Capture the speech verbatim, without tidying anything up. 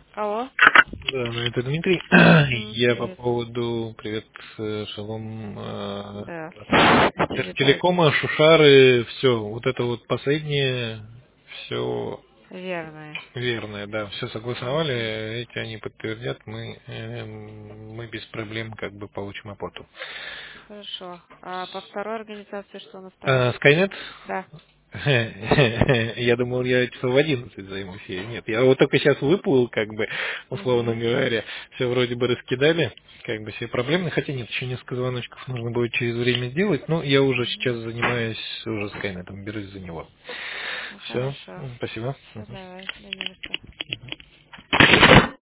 Алло. Да, ну это Дмитрий. М, Я по привет. поводу, привет, э, шалом, Да. э, Витаю. телекома, Шушары, все, вот это вот последнее, все Верные. верное, да, все согласовали, Угу. эти они подтвердят, мы, эм, мы без проблем как бы получим оплату. Хорошо. А по второй организации что у нас там? А, Скайнет? Да. Я думал, я часов в одиннадцать займусь. Я- Нет, я вот только сейчас выплыл, как бы, условно Угу. говоря. Все вроде бы раскидали, как бы все проблемы. Хотя нет, еще несколько звоночков нужно будет через время сделать. Но я уже Угу. сейчас занимаюсь уже Скайнетом, берусь за него. Ну Все, хорошо. спасибо. Все, Мгм. давай. Да не за что.